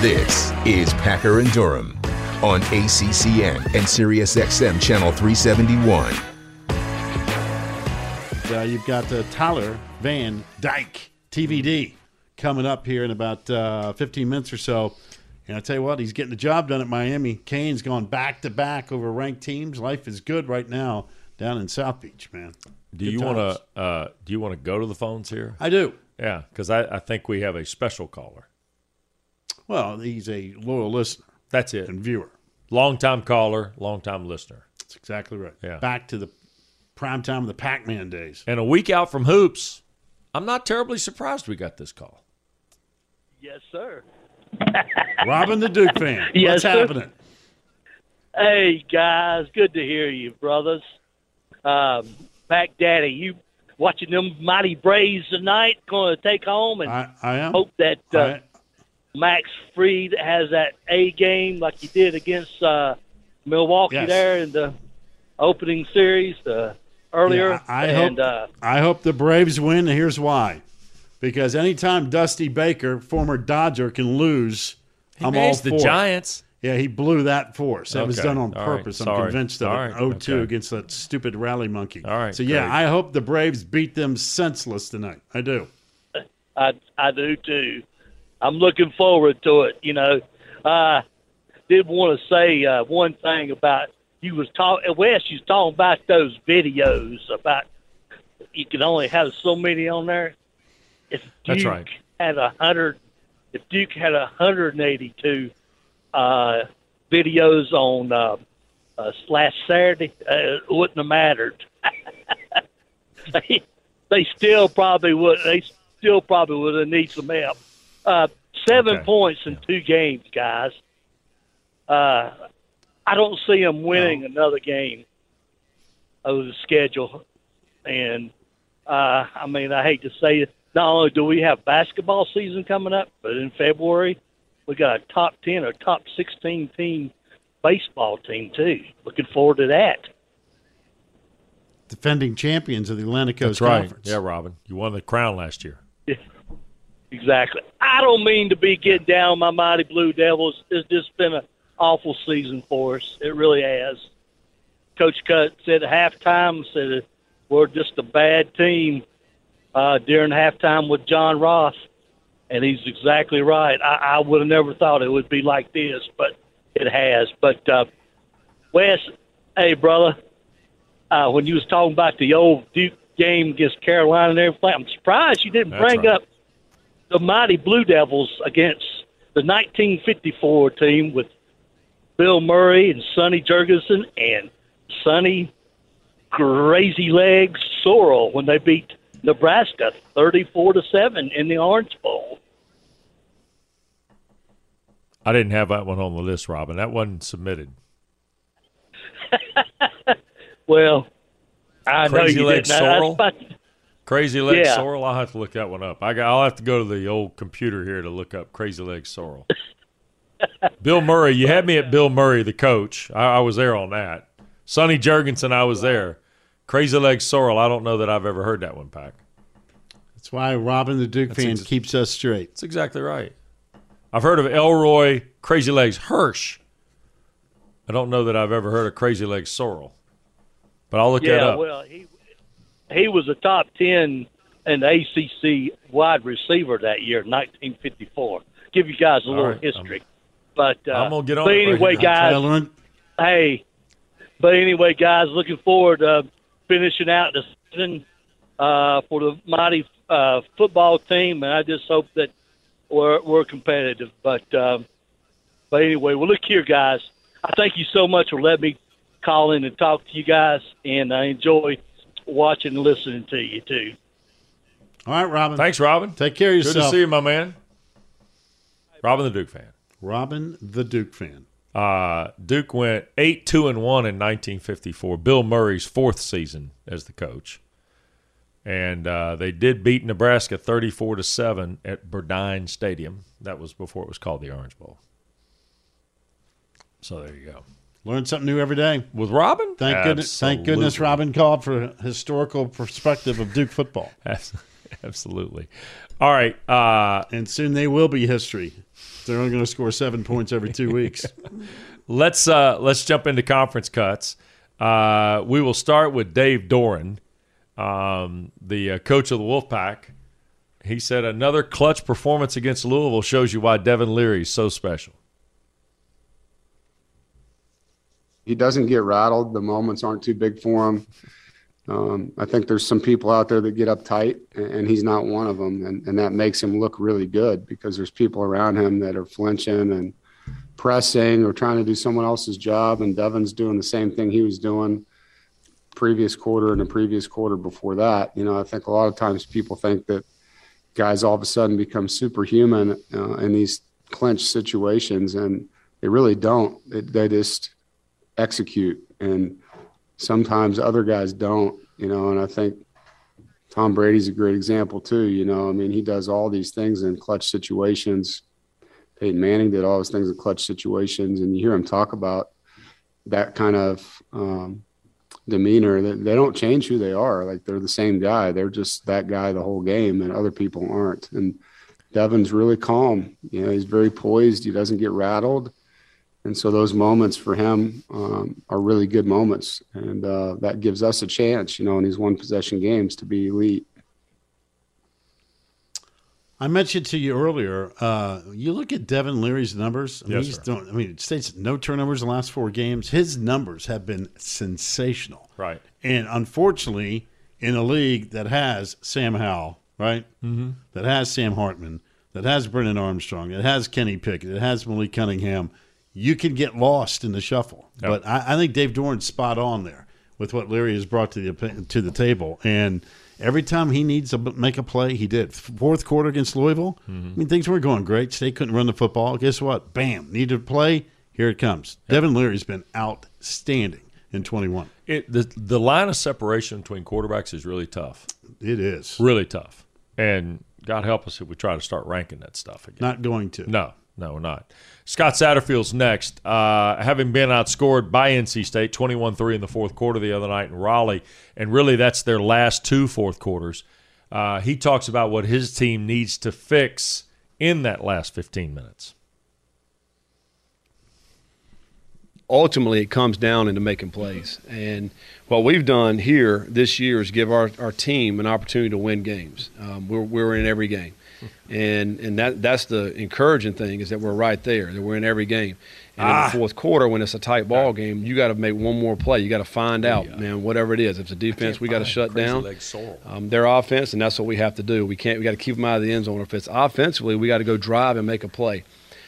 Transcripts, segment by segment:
This is Packer and Durham on ACCN and SiriusXM Channel 371. You've got Tyler Van Dyke, TVD, coming up here in about 15 minutes or so. And I tell you what, he's getting the job done at Miami. Canes gone back-to-back over ranked teams. Life is good right now down in South Beach, man. Do you want to go to the phones here? I do. Yeah, because I think we have a special caller. Well, he's a loyal listener. That's it. And viewer. Long-time caller, long-time listener. That's exactly right. Yeah. Back to the prime time of the Pac-Man days. And a week out from hoops, I'm not terribly surprised we got this call. Yes, sir. Robin the Duke fan. Yes, What's sir. happening? Hey, guys. Good to hear you, brothers. Pac Daddy, you watching them mighty Braves tonight, going to take home, and I am. hope that Max Fried has that A game like he did against Milwaukee Yes. there in the opening series earlier. Yeah, I hope the Braves win, and here's why. Because anytime Dusty Baker, former Dodger, can lose, I'm all for the it. Giants. Yeah, he blew that for us. That was Okay. done on All right. purpose. Sorry. I'm convinced of All it. right. 0-2 Okay. against that stupid rally monkey. All right. So, yeah, Great. I hope the Braves beat them senseless tonight. I do. I do too. I'm looking forward to it. You know, did want to say one thing about you was talking. Wes, you was talking about those videos about you can only have so many on there. If Duke That's right. had 100, if Duke had 182 videos on last Saturday, it wouldn't have mattered. They still probably would. They still probably would have needed some help. 7 Okay. points in 2 games, guys. I don't see them winning another game of the schedule. And, I mean, I hate to say it. Not only do we have basketball season coming up, but in February, we got a top 10 or top 16 team baseball team, too. Looking forward to that. Defending champions of the Atlantic Coast That's right. Conference. Yeah, Robin. You won the crown last year. Exactly. I don't mean to be getting down on my mighty Blue Devils. It's just been an awful season for us. It really has. Coach Cut said at halftime, said we're just a bad team during halftime with John Ross, and he's exactly right. I would have never thought it would be like this, but it has. But, Wes, hey, brother, when you was talking about the old Duke game against Carolina and everything, I'm surprised you didn't bring up the mighty Blue Devils against the 1954 team with Bill Murray and Sonny Jurgensen and Sonny Crazy Legs Sorrell when they beat Nebraska 34-7 in the Orange Bowl. I didn't have that one on the list, Robin. That wasn't submitted. Well, I Crazy know you Legs didn't. Sorrell? Crazy Legs Yeah. Sorrel? I'll have to look that one up. I'll have to go to the old computer here to look up Crazy Legs Sorrel. Bill Murray, you had me at Bill Murray, the coach. I was there on that. Sonny Jurgensen, I was there. Crazy Legs Sorrel, I don't know that I've ever heard that one, Pac. That's why Robin the Duke fan keeps us straight. That's exactly right. I've heard of Elroy Crazy Legs Hirsch. I don't know that I've ever heard of Crazy Legs Sorrel. But I'll look that up. Yeah, well, he was a top 10 in the ACC wide receiver that year, 1954. Give you guys a little right, history. I'm gonna get on but it right anyway, here. guys, looking forward to finishing out the season for the mighty football team, and I just hope that we're competitive. But anyway, well, look here, guys. I thank you so much for letting me call in and talk to you guys, and I enjoy watching and listening to you too. All right, Robin. Thanks, Robin. Take care of yourself. Good to see you, my man. Robin the Duke fan. Robin the Duke fan. Duke went 8-2-1 in 1954, Bill Murray's 4th season as the coach. And they did beat Nebraska 34-7 at Burdine Stadium. That was before it was called the Orange Bowl. So there you go. Learn something new every day. With Robin? Thank goodness Robin called for a historical perspective of Duke football. Absolutely. All right. And soon they will be history. They're only going to score 7 points every 2 weeks. Let's jump into conference cuts. We will start with Dave Doran, the coach of the Wolfpack. He said another clutch performance against Louisville shows you why Devin Leary is so special. He doesn't get rattled. The moments aren't too big for him. I think there's some people out there that get uptight, and he's not one of them. And that makes him look really good because there's people around him that are flinching and pressing or trying to do someone else's job. And Devin's doing the same thing he was doing previous quarter and the previous quarter before that. You know, I think a lot of times people think that guys all of a sudden become superhuman in these clinch situations, and they really don't. They just execute, and sometimes other guys don't, you know, and I think Tom Brady's a great example too, you know. I mean, he does all these things in clutch situations. Peyton Manning did all those things in clutch situations, and you hear him talk about that kind of demeanor. That they don't change who they are. Like, they're the same guy. They're just that guy the whole game, and other people aren't. And Devin's really calm. You know, he's very poised. He doesn't get rattled. And so those moments for him are really good moments. And that gives us a chance, you know, in these one-possession games to be elite. I mentioned to you earlier, you look at Devin Leary's numbers. It states no turnovers in the last 4 games. His numbers have been sensational. Right. And unfortunately, in a league that has Sam Howell, right, that has Sam Hartman, that has Brennan Armstrong, that has Kenny Pickett, that has Malik Cunningham, you can get lost in the shuffle. Yep. But I think Dave Doran's spot on there with what Leary has brought to the table. And every time he needs to make a play, he did. Fourth quarter against Louisville, I mean, things weren't going great. State couldn't run the football. Guess what? Bam, needed to play. Here it comes. Yep. Devin Leary's been outstanding in 21. The line of separation between quarterbacks is really tough. It is. Really tough. And God help us if we try to start ranking that stuff again. Not going to. No, we're not. Scott Satterfield's next. Having been outscored by NC State 21-3 in the fourth quarter the other night in Raleigh, and really that's their last 2 fourth quarters, he talks about what his team needs to fix in that last 15 minutes. Ultimately, it comes down into making plays. And what we've done here this year is give our team an opportunity to win games. We're in every game. And that's the encouraging thing, is that we're right there, that we're in every game. And in the fourth quarter, when it's a tight ball game, you got to make one more play. You got to find out, man, whatever it is. If it's a defense, we got to shut down their offense, and that's what we have to do. We got to keep them out of the end zone. If it's offensively, we got to go drive and make a play,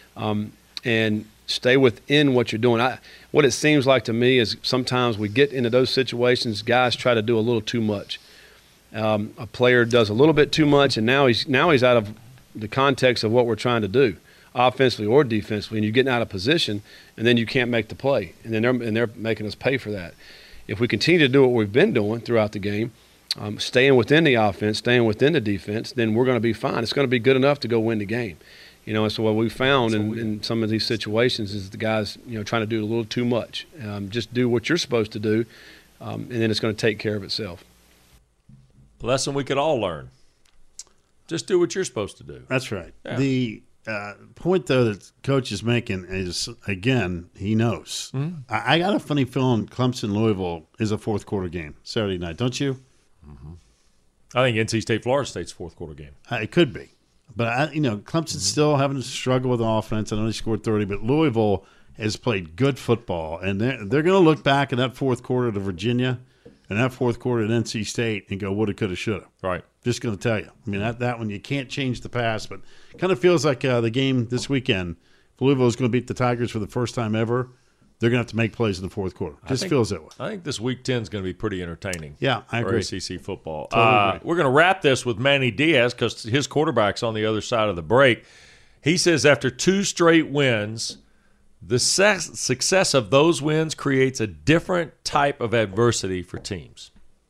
and stay within what you're doing. What it seems like to me is sometimes we get into those situations, guys try to do a little too much. A player does a little bit too much, and now he's out of the context of what we're trying to do, offensively or defensively, and you're getting out of position, and then you can't make the play, and then they're making us pay for that. If we continue to do what we've been doing throughout the game, staying within the offense, staying within the defense, then we're going to be fine. It's going to be good enough to go win the game. You know, and so what we found in some of these situations is the guys, you know, trying to do a little too much. Just do what you're supposed to do, and then it's going to take care of itself. Lesson we could all learn. Just do what you're supposed to do. That's right. Yeah. The point, though, that Coach is making is, again, he knows. Mm-hmm. I got a funny feeling Clemson-Louisville is a fourth quarter game Saturday night, don't you? Mm-hmm. I think NC State-Florida State's fourth quarter game. It could be. But, Clemson's still having to struggle with offense. I know they scored 30, but Louisville has played good football. And they're going to look back at that fourth quarter to Virginia and that fourth quarter at NC State and go, woulda, coulda, shoulda. Right. Just going to tell you. I mean, that one, you can't change the past, but it kind of feels like the game this weekend, if Louisville is going to beat the Tigers for the first time ever, they're going to have to make plays in the fourth quarter. Just feels that way. I think this Week 10 is going to be pretty entertaining. Yeah, I agree. For ACC football. Totally agree. We're going to wrap this with Manny Diaz because his quarterback's on the other side of the break. He says after 2 straight wins, the success of those wins creates a different type of adversity for teams.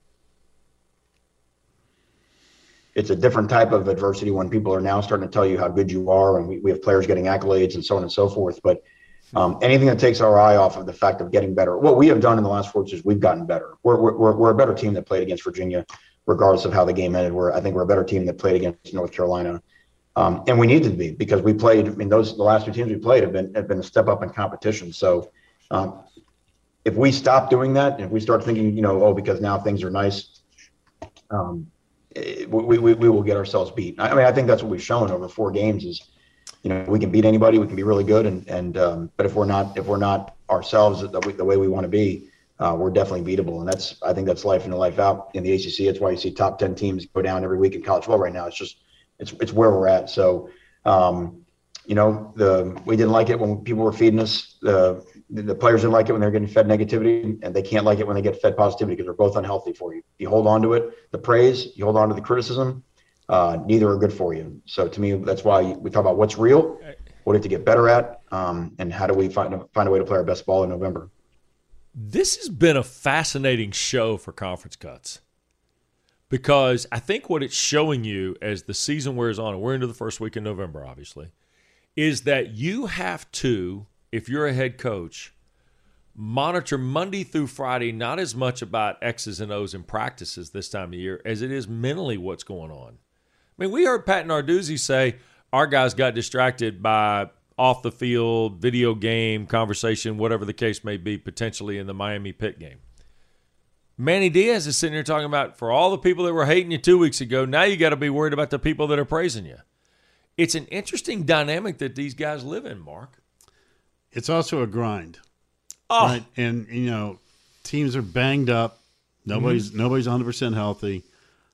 It's a different type of adversity when people are now starting to tell you how good you are, and we have players getting accolades and so on and so forth. But anything that takes our eye off of the fact of getting better. What we have done in the last 4 years is we've gotten better. We're a better team that played against Virginia. regardless of how the game ended. I think we're a better team that played against North Carolina. And we needed to be, because we played, the last 2 teams we played have been a step up in competition. So if we stop doing that, and if we start thinking, because now things are nice, we will get ourselves beat. I think that's what we've shown over 4 games is, we can beat anybody, we can be really good. But if we're not ourselves the way we want to be, we're definitely beatable. And I think that's life in and life out in the ACC. It's why you see top 10 teams go down every week in college football right now. It's where we're at. So, we didn't like it when people were feeding us. The players didn't like it when they're getting fed negativity, and they can't like it when they get fed positivity, because they're both unhealthy for you. You hold on to it, the praise, you hold on to the criticism. Neither are good for you. So to me, that's why we talk about what's real, what we have to get better at, and how do we find a way to play our best ball in November. This has been a fascinating show for Conference Cuts, because I think what it's showing you as the season wears on, and we're into the first week in November, obviously, is that you have to, if you're a head coach, monitor Monday through Friday, not as much about X's and O's in practices this time of year as it is mentally what's going on. We heard Pat Narduzzi say our guys got distracted by off the field, video game, conversation, whatever the case may be, potentially in the Miami Pitt game. Manny Diaz is sitting here talking about, for all the people that were hating you 2 weeks ago, now you got to be worried about the people that are praising you. It's an interesting dynamic that these guys live in, Mark. It's also a grind. Oh. Right? And, teams are banged up. Nobody's 100% healthy.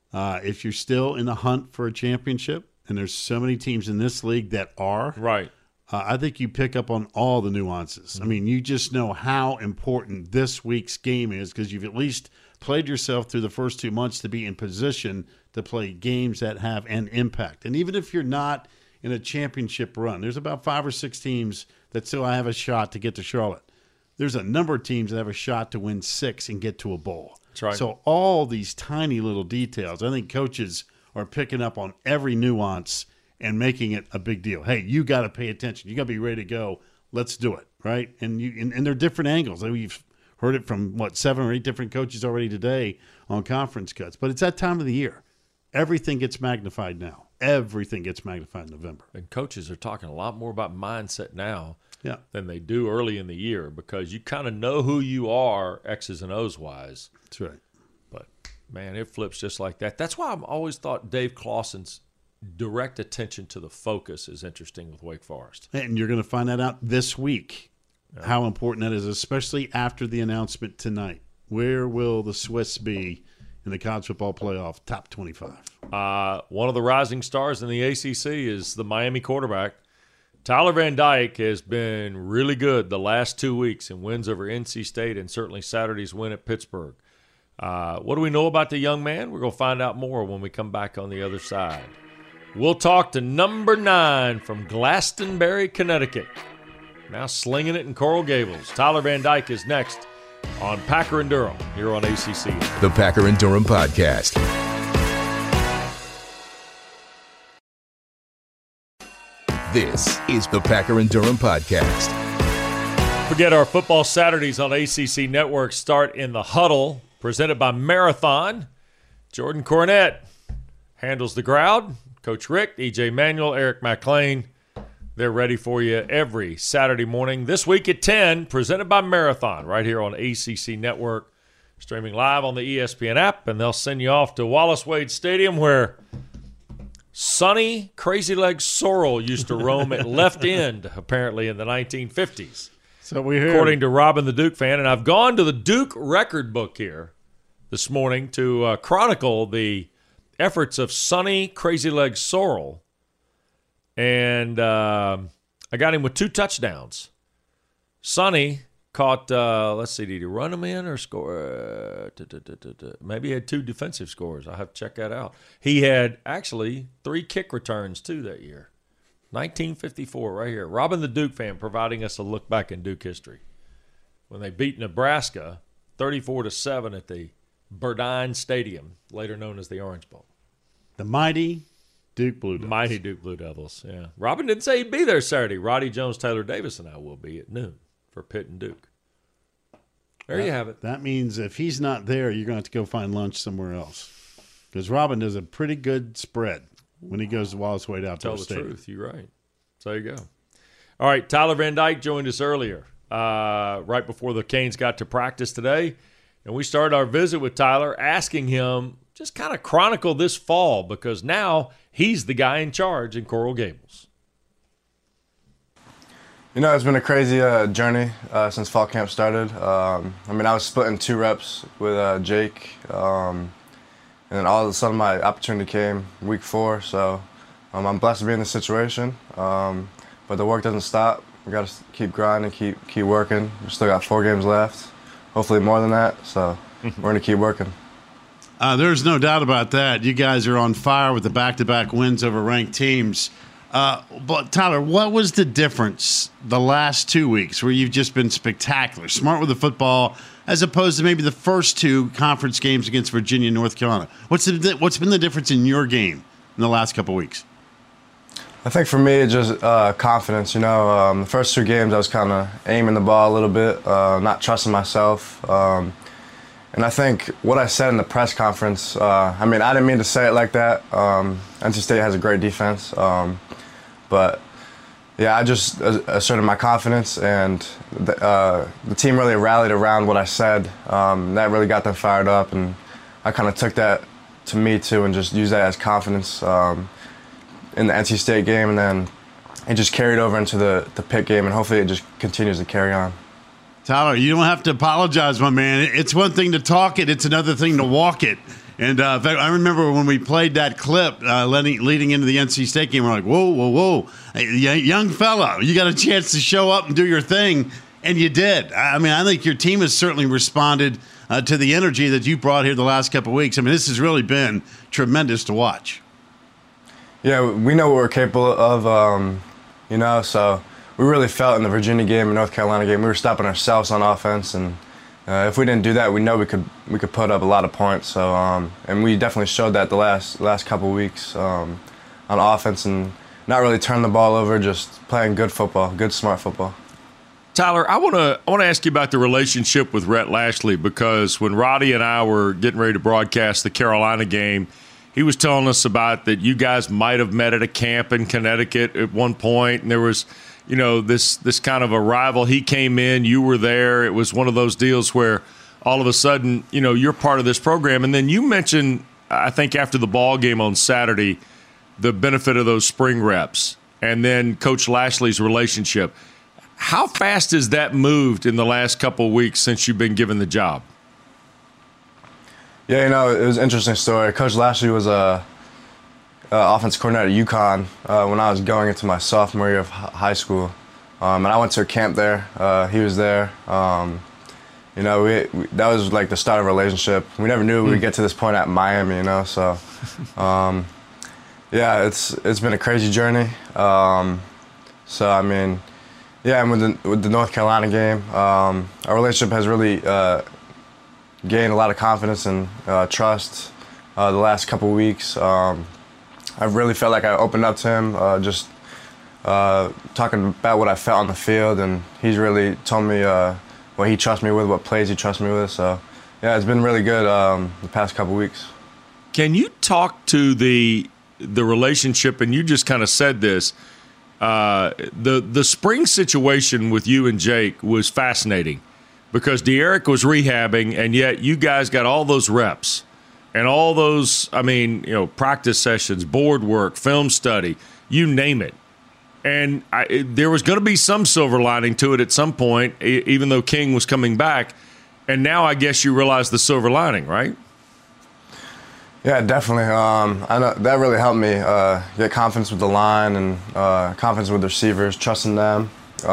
If you're still in the hunt for a championship, and there's so many teams in this league that are, right. I think you pick up on all the nuances. You just know how important this week's game is, because you've at least played yourself through the first 2 months to be in position to play games that have an impact. And even if you're not in a championship run, there's about 5 or 6 teams that still have a shot to get to Charlotte. There's a number of teams that have a shot to win 6 and get to a bowl. That's right. So all these tiny little details, I think coaches are picking up on every nuance and making it a big deal. Hey, you got to pay attention. You got to be ready to go. Let's do it, right? And they're different angles. We've heard it from, 7 or 8 different coaches already today on Conference Cuts. But it's that time of the year. Everything gets magnified now. Everything gets magnified in November. And coaches are talking a lot more about mindset now than they do early in the year, because you kind of know who you are, X's and O's wise. That's right. But, man, it flips just like that. That's why I've always thought Dave Clawson's direct attention to the focus is interesting with Wake Forest. And you're going to find that out this week, how important that is, especially after the announcement tonight. Where will the Swiss be in the college football playoff top 25? One of the rising stars in the ACC is the Miami quarterback. Tyler Van Dyke has been really good the last 2 weeks in wins over NC State and certainly Saturday's win at Pittsburgh. What do we know about the young man? We're going to find out more when we come back on the other side. We'll talk to number 9 from Glastonbury, Connecticut. Now slinging it in Coral Gables. Tyler Van Dyke is next on Packer and Durham here on ACC. The Packer and Durham Podcast. This is the Packer and Durham Podcast. Forget our football Saturdays on ACC Network start in the huddle, presented by Marathon. Jordan Cornette handles the crowd. Coach Rick, EJ Manuel, Eric McLean, they're ready for you every Saturday morning. This week at 10, presented by Marathon, right here on ACC Network, streaming live on the ESPN app, and they'll send you off to Wallace Wade Stadium, where Sonny Crazy Legs Sorrell used to roam at left end, apparently, in the 1950s. So we hear, according to Robin the Duke fan. And I've gone to the Duke record book here this morning to chronicle the efforts of Sonny Crazy Legs Sorrell. And I got him with 2 touchdowns. Sonny caught, let's see, did he run them in or score? Maybe he had 2 defensive scores. I'll have to check that out. He had actually 3 kick returns, too, that year. 1954, right here. Robin the Duke fan providing us a look back in Duke history when they beat Nebraska 34-7 at the Burdine Stadium, later known as the Orange Bowl. The mighty Duke Blue Devils. Mighty Duke Blue Devils, yeah. Robin didn't say he'd be there Saturday. Roddy Jones, Taylor Davis, and I will be at noon for Pitt and Duke. There you have it. That means if he's not there, you're going to have to go find lunch somewhere else. because Robin does a pretty good spread when he goes to Wallace Wade Outdoor Tell the Stadium. truth. You're right. So there you go. All right, Tyler Van Dyke joined us earlier, right before the Canes got to practice today. And we started our visit with Tyler asking him just kind of chronicle this fall because now he's the guy in charge in Coral Gables. You know, it's been a crazy journey since fall camp started. I was splitting 2 reps with Jake, and then all of a sudden my opportunity came week 4. So I'm blessed to be in this situation, but the work doesn't stop. We got to keep grinding, keep working. We still got 4 games left, hopefully more than that. So we're going to keep working. There's no doubt about that. You guys are on fire with the back-to-back wins over ranked teams. But, Tyler, what was the difference the last 2 weeks where you've just been spectacular, smart with the football, as opposed to maybe the first 2 conference games against Virginia and North Carolina? What's been the difference in your game in the last couple of weeks? I think for me, it's just confidence. You know, the first 2 games I was kind of aiming the ball a little bit, not trusting myself. And I think what I said in the press conference, I didn't mean to say it like that. NC State has a great defense. But, yeah, I just asserted my confidence, and the team really rallied around what I said. That really got them fired up, and I kind of took that to me, too, and just used that as confidence in the NC State game. And then it just carried over into the Pitt game, and hopefully it just continues to carry on. Tyler, you don't have to apologize, my man. It's one thing to talk it. It's another thing to walk it. And in fact, I remember when we played that clip leading into the NC State game, we're like, whoa. Hey, young fella, you got a chance to show up and do your thing, and you did. I think your team has certainly responded to the energy that you brought here the last couple of weeks. This has really been tremendous to watch. Yeah, we know what we're capable of, so we really felt in the Virginia game and North Carolina game, we were stopping ourselves on offense, and if we didn't do that, we know we could put up a lot of points. So and we definitely showed that the last couple of weeks on offense, and not really turning the ball over, just playing good football, good smart football. Tyler, I want to ask you about the relationship with Rhett Lashley, because when Roddy and I were getting ready to broadcast the Carolina game, he was telling us about that you guys might have met at a camp in Connecticut at one point, and there was, this kind of a rival. He came in, you were there. It was one of those deals where all of a sudden, you're part of this program. And then you mentioned, I think after the ball game on Saturday, the benefit of those spring reps and then Coach Lashley's relationship. How fast has that moved in the last couple of weeks since you've been given the job? Yeah, it was an interesting story. Coach Lashley was a offense coordinator at UConn when I was going into my sophomore year of high school. And I went to a camp there. He was there. That was like the start of a relationship. We never knew we'd get to this point at Miami, So, yeah, it's been a crazy journey. And with the North Carolina game, our relationship has really gained a lot of confidence and trust the last couple of weeks. I really felt like I opened up to him, talking about what I felt on the field, and he's really told me what he trusts me with, what plays he trusts me with. So, yeah, it's been really good the past couple weeks. Can you talk to the relationship? And you just kind of said this. The spring situation with you and Jake was fascinating because De'Eric was rehabbing, and yet you guys got all those reps. And all those, practice sessions, board work, film study, you name it. And there was going to be some silver lining to it at some point, even though King was coming back. And now I guess you realize the silver lining, right? Yeah, definitely. I know that really helped me get confidence with the line and confidence with the receivers, trusting them.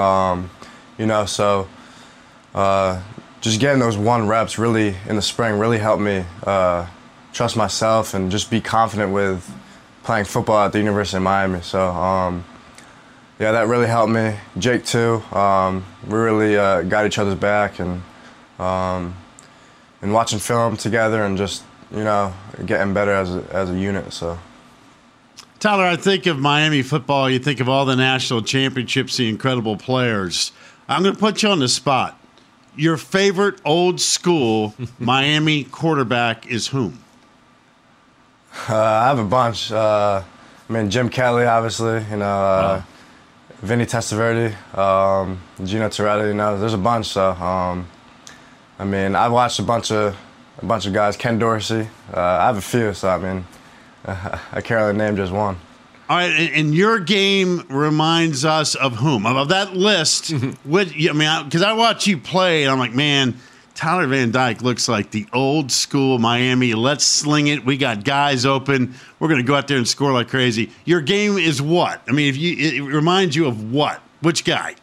Just getting those 1 reps really in the spring really helped me trust myself and just be confident with playing football at the University of Miami. So, that really helped me. Jake, too. We really got each other's back and watching film together and just, getting better as a unit. So, Tyler, I think of Miami football, you think of all the national championships, the incredible players. I'm going to put you on the spot. Your favorite old school Miami quarterback is whom? I have a bunch. Jim Kelly, obviously. Vinny Testaverde, Gino Torretta. There's a bunch. So, I've watched a bunch of guys. Ken Dorsey. I have a few. So I can't really name just one. All right, and your game reminds us of whom? Of that list? Because I watch you play, and I'm like, man, Tyler Van Dyke looks like the old school Miami. Let's sling it. We got guys open. We're going to go out there and score like crazy. Your game is what? It reminds you of what? Which guy?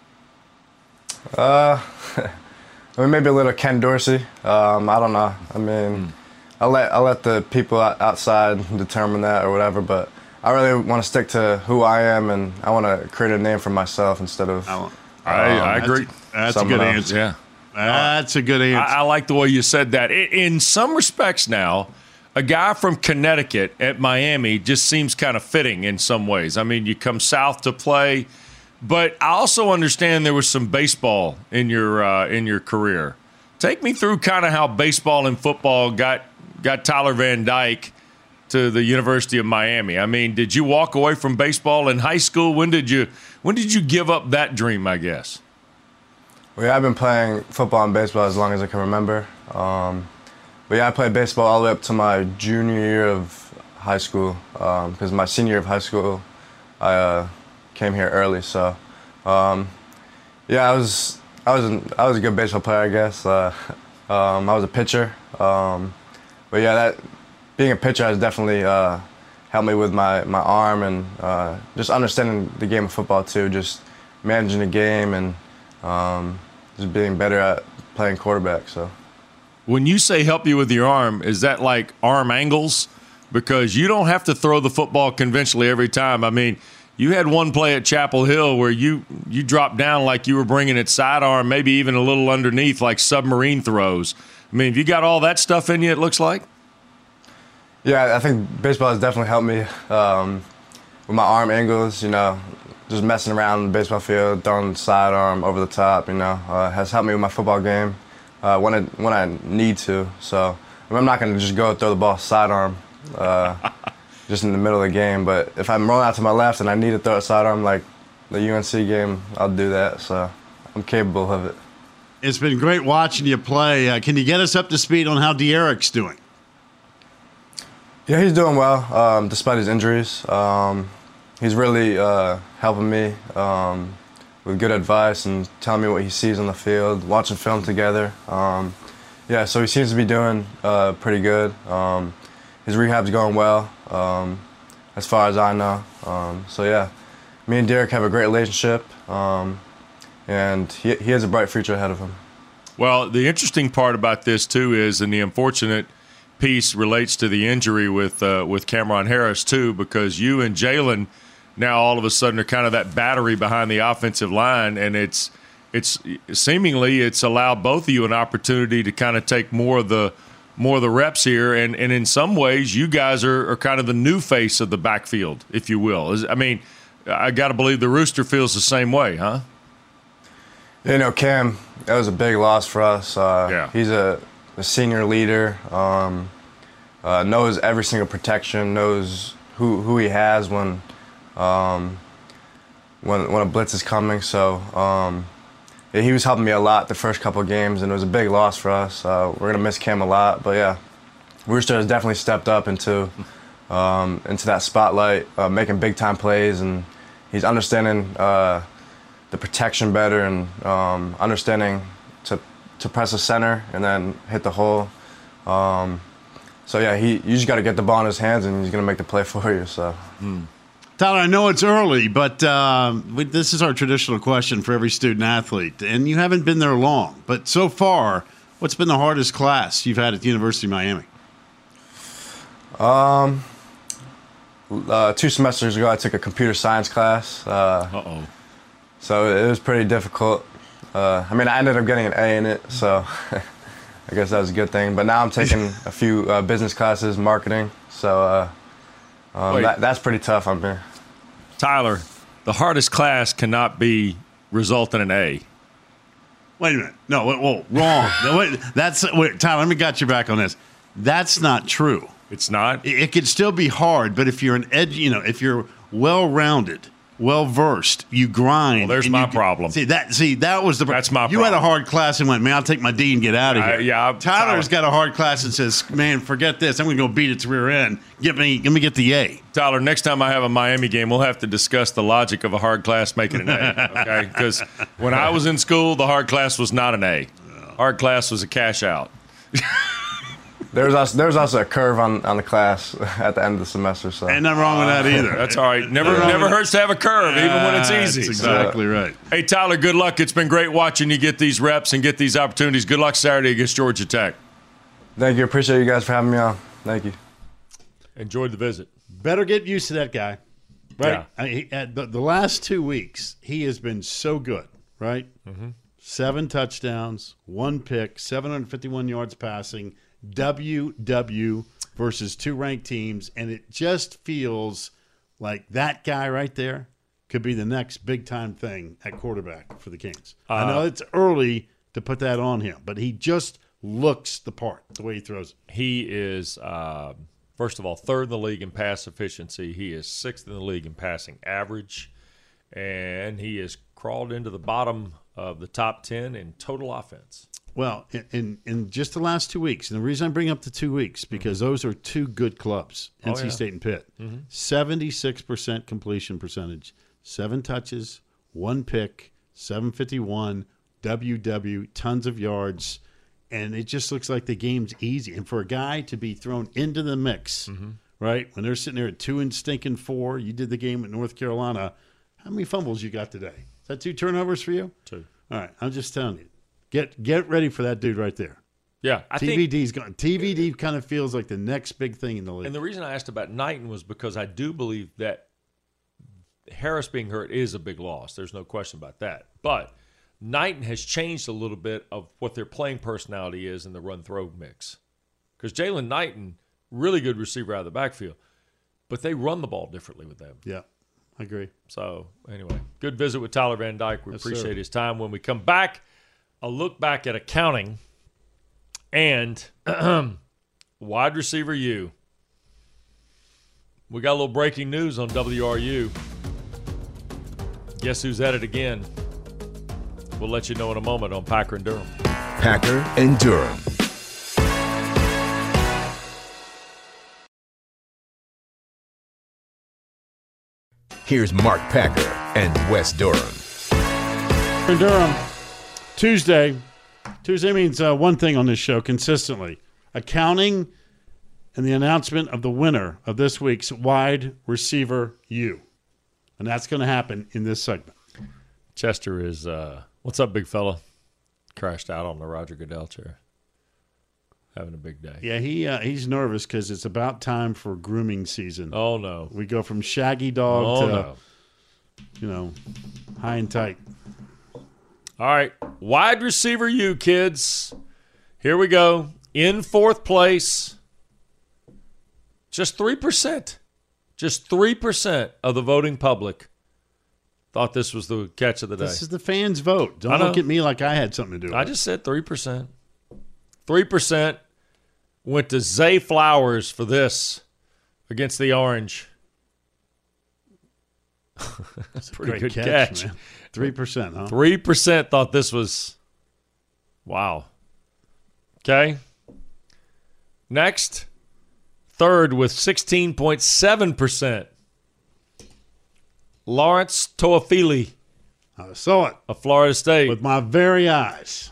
Maybe a little Ken Dorsey. I don't know. I'll let the people outside determine that or whatever. But I really want to stick to who I am, and I want to create a name for myself instead of. I agree. That's a good answer. Yeah. That's a good answer. I like the way you said that. In some respects now, a guy from Connecticut at Miami just seems kind of fitting in some ways. You come south to play, but I also understand there was some baseball in your career. Take me through kind of how baseball and football got Tyler Van Dyke to the University of Miami. Did you walk away from baseball in high school? When did you give up that dream, I guess? Well, I've been playing football and baseball as long as I can remember. I played baseball all the way up to my junior year of high school. Because my senior year of high school, I came here early. So, I was a good baseball player, I guess. I was a pitcher. Being a pitcher has definitely helped me with my arm and just understanding the game of football too. Just managing the game and just being better at playing quarterback. So, when you say help you with your arm, is that like arm angles? Because you don't have to throw the football conventionally every time. You had one play at Chapel Hill where you dropped down like you were bringing it sidearm, maybe even a little underneath, like submarine throws. Have you got all that stuff in you, it looks like? Yeah, I think baseball has definitely helped me with my arm angles, just messing around the baseball field, throwing the sidearm over the top, has helped me with my football game when I need to. So I'm not going to just go throw the ball sidearm just in the middle of the game. But if I'm rolling out to my left and I need to throw a sidearm like the UNC game, I'll do that. So I'm capable of it. It's been great watching you play. Can you get us up to speed on how De'Aric's doing? Yeah, he's doing well despite his injuries. He's really helping me with good advice and telling me what he sees on the field, watching film together. So he seems to be doing pretty good. His rehab's going well, as far as I know. Me and Derek have a great relationship, and he has a bright future ahead of him. Well, the interesting part about this, too, is, and the unfortunate piece relates to the injury with Cameron Harris, too, because you and Jalen now all of a sudden are kind of that battery behind the offensive line, and it's seemingly it's allowed both of you an opportunity to kind of take more of the reps here, and in some ways you guys are kind of the new face of the backfield, if you will. I got to believe the Rooster feels the same way, huh? Cam, that was a big loss for us. He's a senior leader, knows every single protection, knows who he has when a blitz is coming. So he was helping me a lot the first couple of games, and it was a big loss for us. We're gonna miss Cam a lot, but yeah, Rooster has definitely stepped up into that spotlight, making big time plays, and he's understanding the protection better and understanding to press the center and then hit the hole. You just got to get the ball in his hands, and he's going to make the play for you. So. Tyler, I know it's early, but this is our traditional question for every student athlete, and you haven't been there long. But so far, what's been the hardest class you've had at the University of Miami? 2 semesters ago, I took a computer science class. So it was pretty difficult. I ended up getting an A in it, so I guess that was a good thing. But now I'm taking a few business classes, marketing, so that's pretty tough on me. Tyler, the hardest class cannot result in an A. Wait a minute. No, whoa, wrong. Tyler, let me got you back on this. That's not true. It's not. It could still be hard, but if you're an edge, if you're well-rounded, well-versed, you grind. Well, there's and my you- problem. See, that was the. That's my You had a problem. hard class and went, man, I'll take my D and get out of here. Tyler's got a hard class and says, man, forget this. I'm going to go beat its rear end. Let me get the A. Tyler, next time I have a Miami game, we'll have to discuss the logic of a hard class making an A, okay? Because when I was in school, the hard class was not an A. Hard class was a cash out. There's also a curve on the class at the end of the semester. So Ain't nothing wrong with that either. That's all right. Never hurts to have a curve, even when it's easy. That's exactly right. Hey, Tyler, good luck. It's been great watching you get these reps and get these opportunities. Good luck Saturday against Georgia Tech. Thank you. Appreciate you guys for having me on. Thank you. Enjoyed the visit. Better get used to that guy, right? Yeah. The last 2 weeks, he has been so good, right? Mm-hmm. 7 touchdowns, 1 pick, 751 yards passing, WW versus 2 ranked teams, and it just feels like that guy right there could be the next big-time thing at quarterback for the Kings. I know it's early to put that on him, but he just looks the part, the way he throws it. He is, first of all, 3rd in the league in pass efficiency. He is 6th in the league in passing average, and he has crawled into the bottom of the top 10 in total offense. Well, in just the last 2 weeks, and the reason I bring up the 2 weeks, because those are 2 good clubs, NC State and Pitt. 76% completion percentage, 7 touches, 1 pick, 751, WW, tons of yards, and it just looks like the game's easy. And for a guy to be thrown into the mix, right, when they're sitting there at 2-4, you did the game at North Carolina, how many fumbles you got today? Is that 2 turnovers for you? 2. All right, I'm just telling you. Get ready for that dude right there. Yeah, I think. TVD's going. TVD kind of feels like the next big thing in the league. And the reason I asked about Knighton was because I do believe that Harris being hurt is a big loss. There's no question about that. But Knighton has changed a little bit of what their playing personality is in the run-throw mix. Because Jalen Knighton, really good receiver out of the backfield, but they run the ball differently with them. Yeah, I agree. So, anyway, good visit with Tyler Van Dyke. We Yes, appreciate sir. his time. When we come back, a look back at accounting and wide receiver U. We got a little breaking news on WRU. Guess who's at it again? We'll let you know in a moment on Packer and Durham. Packer and Durham. Here's Mark Packer and Wes Durham. In Durham, Tuesday means one thing on this show consistently: accounting and the announcement of the winner of this week's wide receiver U, and that's going to happen in this segment. Chester is, what's up, big fella? Crashed out on the Roger Goodell chair. Having a big day. Yeah, he's nervous because it's about time for grooming season. Oh, no. We go from shaggy dog to, high and tight. All right, wide receiver U, kids. Here we go. In 4th place, just 3%. Just 3% of the voting public thought this was the catch of the day. This is the fans' vote. I Don't know. look at me like I had something to do with I it. just said 3%. 3% went to Zay Flowers for this against the Orange. That's a pretty Great good catch. man. 3%, huh? 3% thought this was, wow. Okay. Next, 3rd with 16.7%. Lawrence Toafili I saw it of Florida State. with my very eyes.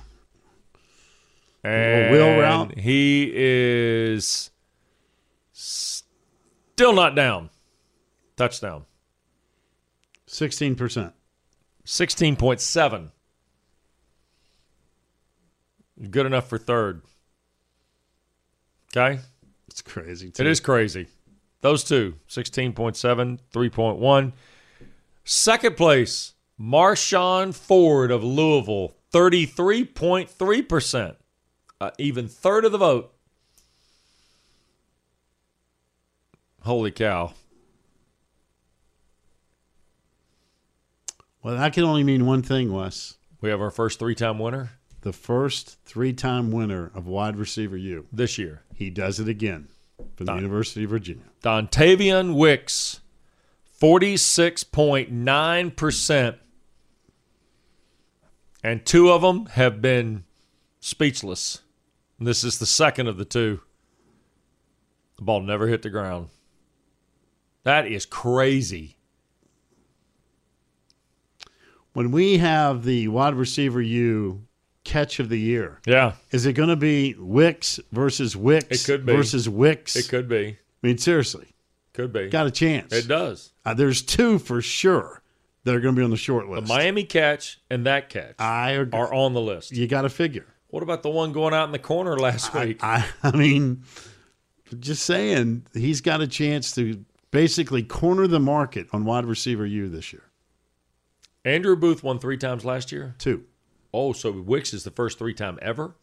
And wheel route. he is still not down. Touchdown. 16%. 16.7. Good enough for 3rd. Okay? It's crazy, It too. is crazy. Those two, 16.7, 3.1. 2nd place, Marshawn Ford of Louisville, 33.3%. Even 3rd of the vote. Holy cow. Well, that can only mean one thing, Wes. We have our first 3-time winner The first 3-time winner of wide receiver U. this year. He does it again. from the University of Virginia. Dontavian Wicks, 46.9%. And 2 of them have been speechless. And this is the second of the 2. The ball never hit the ground. That is crazy. When we have the wide receiver catch of the year, is it going to be Wicks versus Wicks It could be. versus Wicks? It could be. I mean, seriously. Could be. Got a chance. It does. There's 2 for sure that are going to be on the short list. The Miami catch and that catch I agree. are on the list. You got to figure. What about the one going out in the corner last week? I mean, just saying, he's got a chance to basically corner the market on wide receiver this year. Andrew Booth won 3 times last year? 2. Oh, so Wicks is the first 3-time ever?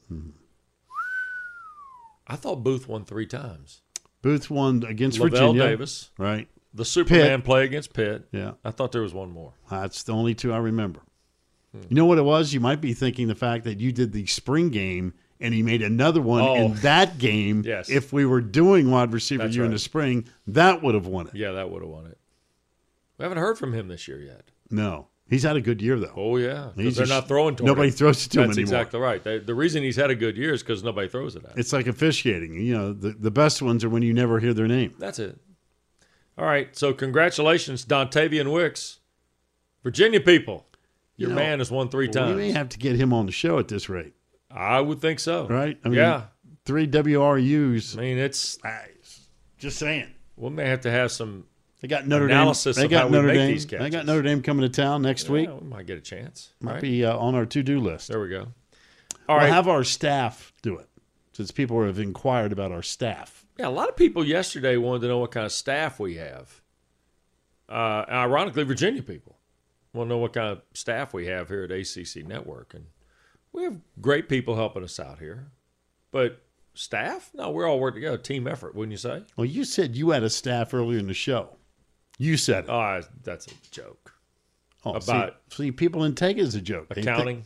I thought Booth won 3 times. Booth won against Lavelle Virginia. Davis. Right. The Superman Pitt. play against Pitt. Yeah. I thought there was one more. That's the only 2 I remember. You know what it was? You might be thinking the fact that you did the spring game and he made another one in that game. Yes. If we were doing wide receiver That's in right. the spring, that would have won it. Yeah, that would have won it. We haven't heard from him this year yet. No. He's had a good year, though. Oh, yeah. He's Because they're just- not throwing to him. nobody throws it to him That's anymore. exactly right. The reason he's had a good year is because nobody throws it at him. It's like officiating. You know, the best ones are when you never hear their name. That's it. All right. So congratulations, Dontavian Wicks. Virginia people, your man has won 3 times. We may have to get him on the show at this rate. I would think so. Right? I mean, yeah. 3 WRUs. I mean, it's just saying. We may have to have some They got Notre analysis Dame. of They got how we Notre make Dame. these catches. They got Notre Dame coming to town next week. We might get a chance. Might right? be on our to-do list. There we go. We'll All right. have our staff do it, since people have inquired about our staff. Yeah, a lot of people yesterday wanted to know what kind of staff we have. Ironically, Virginia people want to know what kind of staff we have here at ACC Network. And we have great people helping us out here. But staff? No, we're all working together. Team effort, wouldn't you say? Well, you said you had a staff earlier in the show. You said it. Oh, that's a joke. Oh, about see, people didn't take it as a joke. They accounting?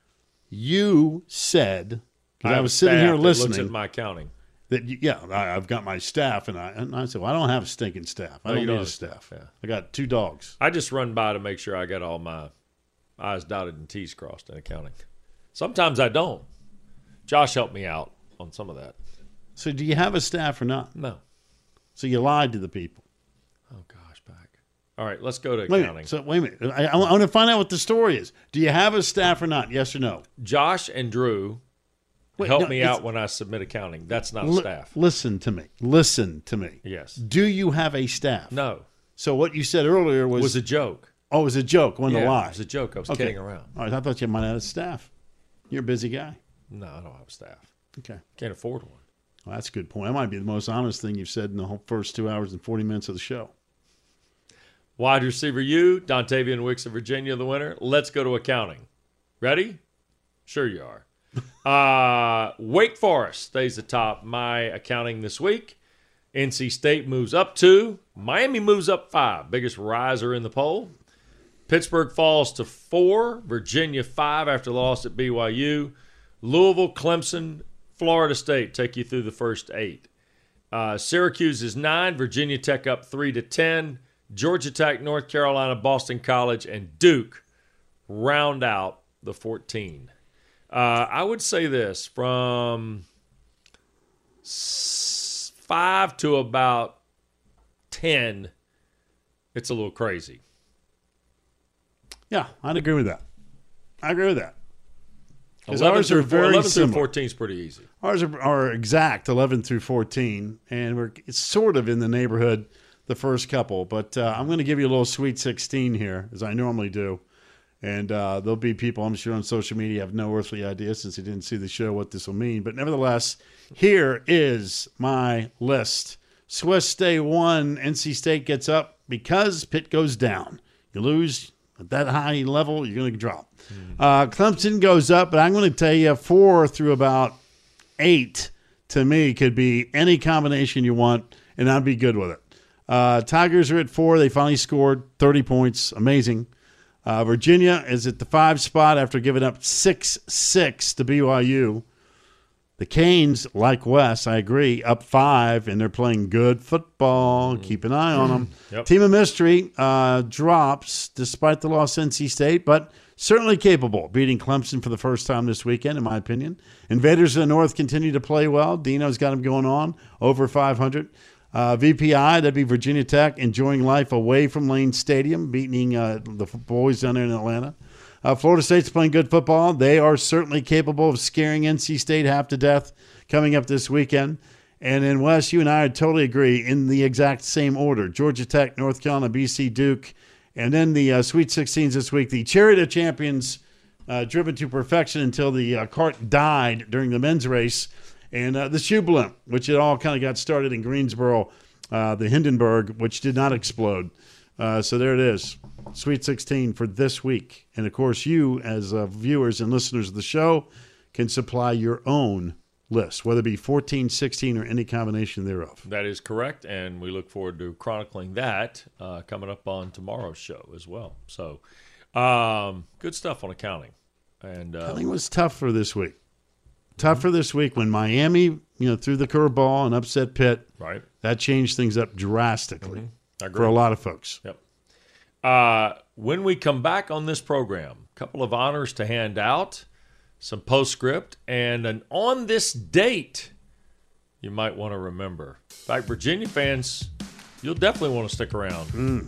You said, because I have was a sitting staff here that listening. looks at my accounting. I've got my staff, and I said, well, I don't have a stinking staff. I No, don't you need don't a have staff. yeah. I got 2 dogs. I just run by to make sure I got all my I's dotted and T's crossed in accounting. Sometimes I don't. Josh helped me out on some of that. So do you have a staff or not? No. So you lied to the people. Oh, gosh, back. All right, let's go to Wait a accounting. minute. Wait a minute. I want to find out what the story is. Do you have a staff or not? Yes or no? Josh and Drew Wait, help no, me it's- out when I submit accounting. That's not Li- staff. Listen to me. Listen to me. Yes. Do you have a staff? No. So what you said earlier It was was a joke. oh, it was a joke. Wasn't a lie. It was a joke. I was Okay. kidding around. All right. I thought you might have a staff. You're a busy guy. No, I don't have staff. Okay. Can't afford one. Well, that's a good point. That might be the most honest thing you've said in the whole first 2 hours and 40 minutes of the show. Wide receiver U, Dontavian Wicks of Virginia, the winner. Let's go to accounting. Ready? Sure you are. Wake Forest stays atop my accounting this week. NC State moves up 2. Miami moves up 5. Biggest riser in the poll. Pittsburgh falls to 4. Virginia 5 after the loss at BYU. Louisville, Clemson, Florida State take you through the first 8. Syracuse is 9. Virginia Tech up 3-10. Georgia Tech, North Carolina, Boston College, and Duke round out the 14. I would say this, from 5 to about 10, it's a little crazy. Yeah, I'd agree with that. I agree with that. 'Cause 11 ours are very 11 through similar. 14 is pretty easy. Ours are exact 11 through 14, and it's sort of in the neighborhood the first couple. But I'm going to give you a little Sweet 16 here, as I normally do. And there'll be people, I'm sure, on social media have no earthly idea, since they didn't see the show, what this will mean. But nevertheless, here is my list. Swiss stay 1, NC State gets up because Pitt goes down. You lose at that high level, you're going to drop. Clemson goes up, but I'm going to tell you 4 through about 8 to me could be any combination you want, and I'd be good with it. Tigers are at 4. They finally scored 30 points. Amazing. Virginia is at the 5 spot after giving up 6-6 to BYU. The Canes, like Wes, I agree, up 5, and they're playing good football. Keep an eye on them. Yep. Team of Mystery drops despite the loss to NC State, but certainly capable, beating Clemson for the first time this weekend, in my opinion. Invaders of the North continue to play well. Dino's got them going on, over 500. VPI, that'd be Virginia Tech, enjoying life away from Lane Stadium, beating the boys down there in Atlanta. Florida State's playing good football. They are certainly capable of scaring NC State half to death coming up this weekend. And then, Wes, you and I totally agree in the exact same order. Georgia Tech, North Carolina, BC, Duke. And then the Sweet 16s this week. The Chariot of Champions driven to perfection until the cart died during the men's race. And the Shoe Blimp, which it all kind of got started in Greensboro, the Hindenburg, which did not explode. So there it is. Sweet 16 for this week. And, of course, you, as viewers and listeners of the show, can supply your own list, whether it be 14, 16, or any combination thereof. That is correct, and we look forward to chronicling that coming up on tomorrow's show as well. So good stuff on accounting. And Accounting was tough for this week. Tough for this week when Miami, threw the curveball and upset Pitt. Right. That changed things up drastically I agree. for a lot of folks. Yep. When we come back on this program, a couple of honors to hand out, some postscript, and an on this date you might want to remember. In fact, Virginia fans, you'll definitely want to stick around.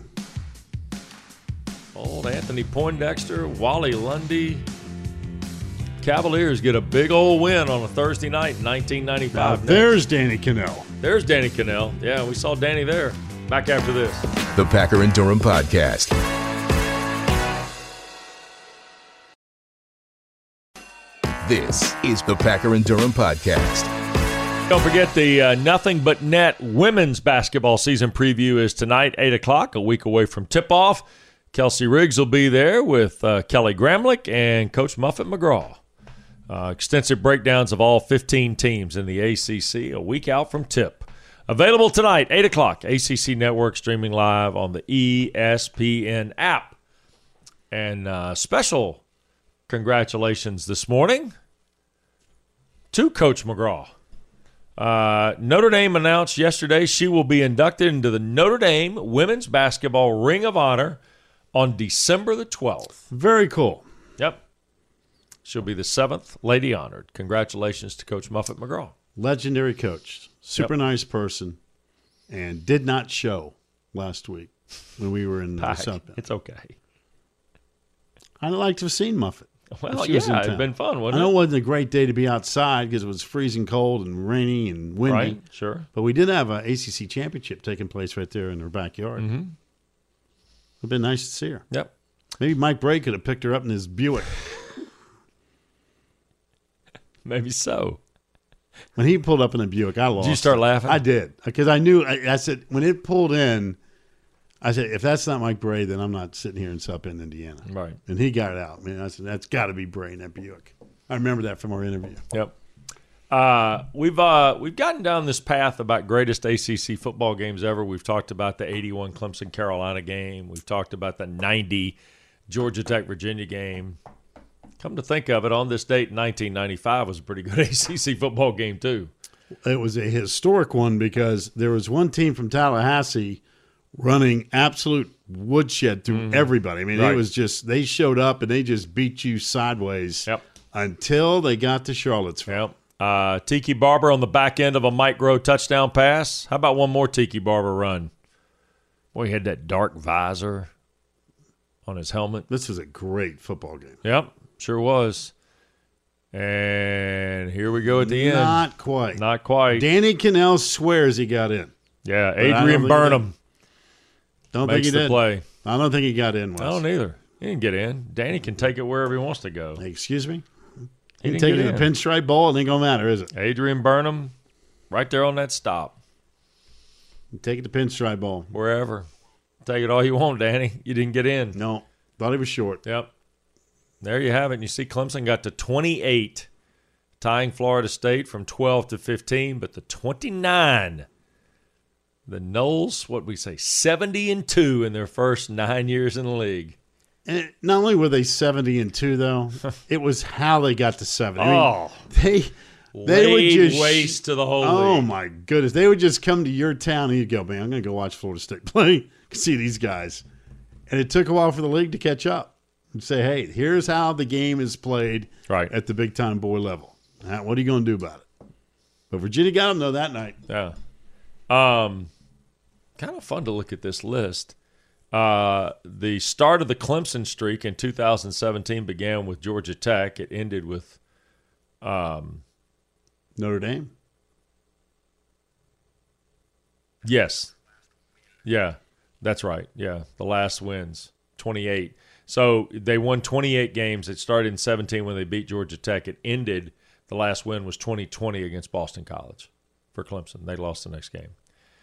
Old Anthony Poindexter, Wally Lundy. Cavaliers get a big old win on a Thursday night in 1995. There's Danny Cannell. There's Danny Cannell. Yeah, we saw Danny there. Back after this. The Packer and Durham Podcast. This is the Packer and Durham Podcast. Don't forget the Nothing But Net women's basketball season preview is tonight, 8 o'clock, a week away from tip-off. Kelsey Riggs will be there with Kelly Gramlich and Coach Muffet McGraw. Extensive breakdowns of all 15 teams in the ACC a week out from tip. Available tonight, 8 o'clock, ACC Network, streaming live on the ESPN app. And special congratulations this morning to Coach McGraw. Notre Dame announced yesterday she will be inducted into the Notre Dame Women's Basketball Ring of Honor on December the 12th. Very cool. Yep. She'll be the 7th lady honored. Congratulations to Coach Muffet McGraw. Legendary coach. Super nice person. And did not show last week when we were in South Bend. It's okay. I'd like to have seen Muffet. Well, yeah, it'd been fun, wouldn't I know it? it wasn't a great day to be outside because it was freezing cold and rainy and windy. Right, sure. But we did have an ACC championship taking place right there in her backyard. It would have been nice to see her. Yep. Maybe Mike Bray could have picked her up in his Buick. Maybe so. When he pulled up in a Buick, I lost. Did you start laughing? I did. Because I knew, I said, when it pulled in, I said, if that's not Mike Bray, then I'm not sitting here in South Bend, Indiana. Right. And he got it out. I mean, I said, that's got to be Bray in that Buick. I remember that from our interview. Yep. We've gotten down this path about greatest ACC football games ever. We've talked about the 81 Clemson Carolina game. We've talked about the 90 Georgia Tech Virginia game. Come to think of it, on this date, 1995 was a pretty good ACC football game too. It was a historic one because there was one team from Tallahassee running absolute woodshed through everybody. I mean, Right. It was just, they showed up and they just beat you sideways until they got to Charlottesville. Yep. Tiki Barber on the back end of a Mike Groh touchdown pass. How about one more Tiki Barber run? Boy, he had that dark visor on his helmet. This was a great football game. Yep, sure was. And here we go at the end. Not quite. Not quite. Danny Cannell swears he got in. Yeah, But I don't Adrian think Burnham Don't think makes he the did. play. I don't think he got in, Wes. I don't either. He didn't get in. Danny can take it wherever he wants to go. Excuse me? He He can didn't take it get to the in. pinstripe bowl. It ain't going to matter, is it? Adrian Burnham, right there on that stop. Take it to pinstripe bowl. Wherever. Take it all you want, Danny. You didn't get in. No. Thought he was short. Yep. There you have it. And you see Clemson got to 28, tying Florida State from 12 to 15, but the 29, the Noles, 70-2 in their first 9 years in the league. And not only were they 70-2, though, it was how they got to 70. I mean, Oh. they They would just waste to the whole Oh league. my goodness! They would just come to your town and you'd go, man, I'm going to go watch Florida State play, see these guys. And it took a while for the league to catch up and say, hey, here's how the game is played at the big time boy level. Now, what are you going to do about it? But Virginia got them though that night. Yeah. Kind of fun to look at this list. The start of the Clemson streak in 2017 began with Georgia Tech. It ended with Notre Dame. Yes. Yeah, that's right. Yeah, the last wins, 28. So they won 28 games. It started in 17 when they beat Georgia Tech. It ended, the last win was 2020 against Boston College for Clemson. They lost the next game.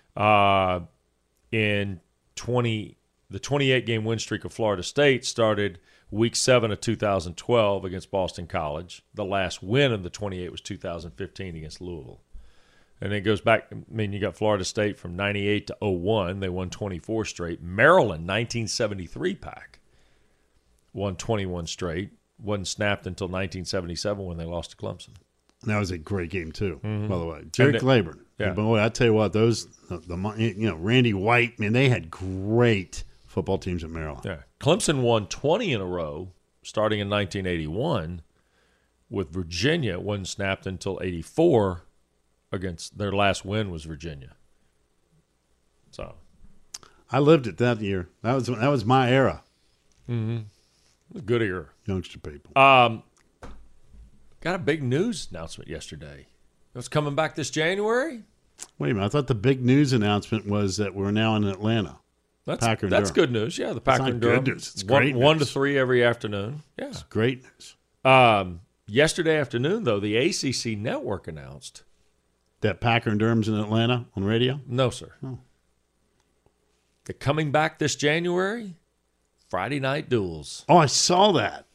The 28-game win streak of Florida State started Week 7 of 2012 against Boston College. The last win of the 28 was 2015 against Louisville. And it goes back, I mean, you got Florida State from 98 to 01. They won 24 straight. Maryland, 1973 pack, won 21 straight. Wasn't snapped until 1977 when they lost to Clemson. And that was a great game, too, by the way. And Jerry Claiborne. Yeah. But boy, I tell you what, those, Randy White, man, they had great football teams in Maryland. Yeah. Clemson won 20 in a row starting in 1981 with Virginia. It wasn't snapped until 84 against their last win was Virginia. So I lived it that year. That was my era. Good era. Youngster people. Got a big news announcement yesterday. It was coming back this January. Wait a minute. I thought the big news announcement was that we're now in Atlanta. That's Durham. good news. Yeah, the Packer not and Durham. good news. It's great 1 to news. 3 every afternoon. Yeah. It's great news. Yesterday afternoon, though, the ACC network announced. That Packer and Durham's in Atlanta on radio? No, sir. Oh. They're coming back this January. Friday Night Duels. Oh, I saw that.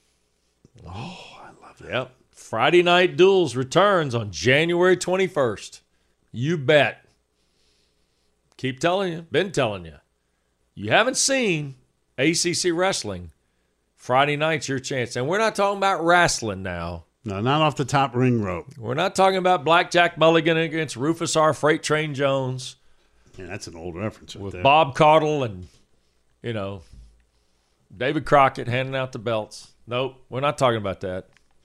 Yep. Friday Night Duels returns on January 21st. You bet. Keep telling you. Been telling you. You haven't seen ACC wrestling. Friday night's your chance. And we're not talking about wrestling now. No, not off the top ring rope. We're not talking about Blackjack Mulligan against Rufus R. Freight Train Jones Yeah, that's an old reference right with there. Bob Caudle and, David Crockett handing out the belts. Nope, we're not talking about that.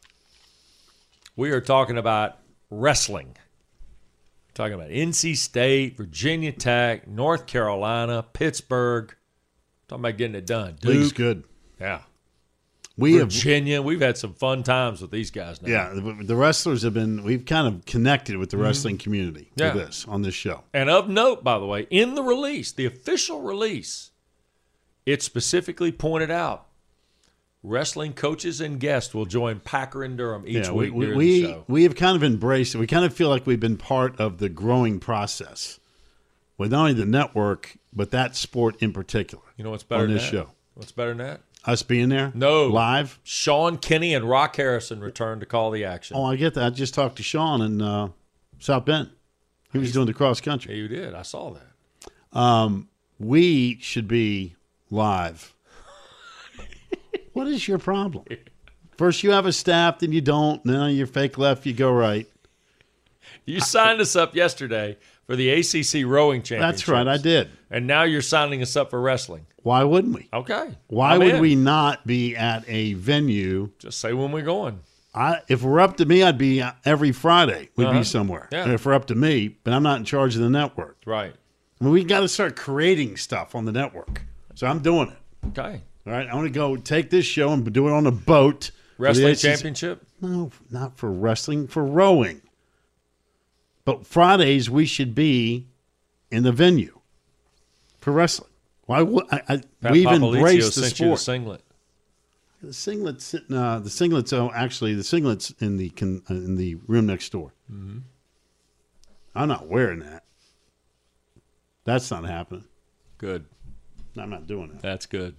We are talking about wrestling. We're talking about NC State, Virginia Tech, North Carolina, Pittsburgh. Talking about getting it done. League's Duke. good. Yeah. We Virginia. We've had some fun times with these guys now. Yeah, the wrestlers we've kind of connected with the wrestling community on this show. And of note, by the way, in the release, the official release, it specifically pointed out wrestling coaches and guests will join Packer and Durham each week during the show. We have kind of embraced it. We kind of feel like we've been part of the growing process with not only the network, but that sport in particular. You know what's better on than this that? show? What's better than that? Us being there? No. Live? Sean Kinney and Rock Harrison returned to call the action. Oh, I get that. I just talked to Sean in South Bend. He was doing the cross country. Yeah, you did. I saw that. We should be live. What is your problem? First you have a staff, then you don't. Now you're fake left, you go right. You signed us up yesterday for the ACC rowing championship. That's right, I did. And now you're signing us up for wrestling. Why wouldn't we? Okay. Why I'm would in. we not be at a venue? Just say when we're going. If it were up to me, I'd be every Friday. We'd be somewhere. Yeah. If it were up to me, but I'm not in charge of the network. Right. I mean, we got to start creating stuff on the network. So I'm doing it. Okay. All right, I want to go take this show and do it on a boat. for the Wrestling ACC. championship? No, not for wrestling, for rowing. But Fridays we should be in the venue for wrestling. Why would Pat we've Papalizio embraced the sent you the sport. singlet. The singlets. Oh, actually, the singlets in the room next door. Mm-hmm. I'm not wearing that. That's not happening. Good. I'm not doing it. That's good.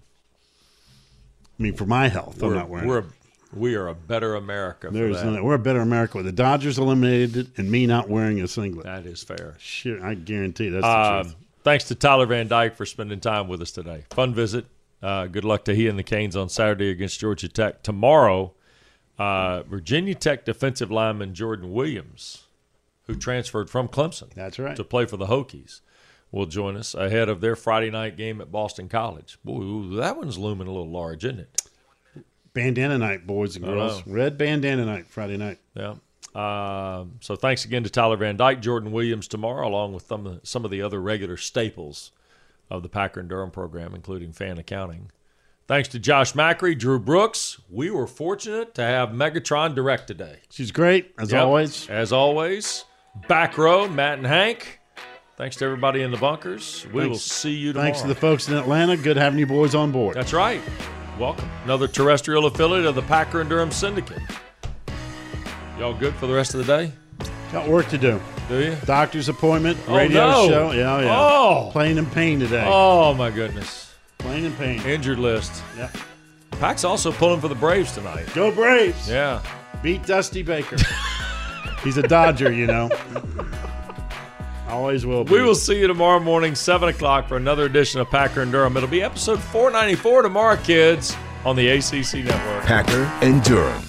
I mean, for my health, I'm not wearing it. We are a better America for that. We're a better America with the Dodgers eliminated and me not wearing a singlet. That is fair. Sure, I guarantee that's the truth. Thanks to Tyler Van Dyke for spending time with us today. Fun visit. Good luck to he and the Canes on Saturday against Georgia Tech. Tomorrow, Virginia Tech defensive lineman Jordan Williams, who transferred from Clemson That's right. to play for the Hokies, will join us ahead of their Friday night game at Boston College. Boy, that one's looming a little large, isn't it? Bandana night, boys and girls. Red bandana night, Friday night. Yeah. So thanks again to Tyler Van Dyke, Jordan Williams tomorrow, along with some of the other regular staples of the Packer and Durham program, including fan accounting. Thanks to Josh Macri, Drew Brooks. We were fortunate to have Megatron direct today. She's great, as always. As always. Back row, Matt and Hank. Thanks to everybody in the bunkers. We will see you tomorrow. Thanks to the folks in Atlanta. Good having you boys on board. That's right. Welcome. Another terrestrial affiliate of the Packer and Durham Syndicate. Y'all good for the rest of the day? Got work to do. Do you? Doctor's appointment, radio show. Yeah, yeah. Oh. Plain and pain today. Oh, my goodness. Plain and pain. Injured list. Yeah. Pack's also pulling for the Braves tonight. Go Braves. Yeah. Beat Dusty Baker. He's a Dodger, you know. Always will be. We will see you tomorrow morning, 7 o'clock, for another edition of Packer and Durham. It'll be episode 494 tomorrow, kids, on the ACC Network. Packer and Durham.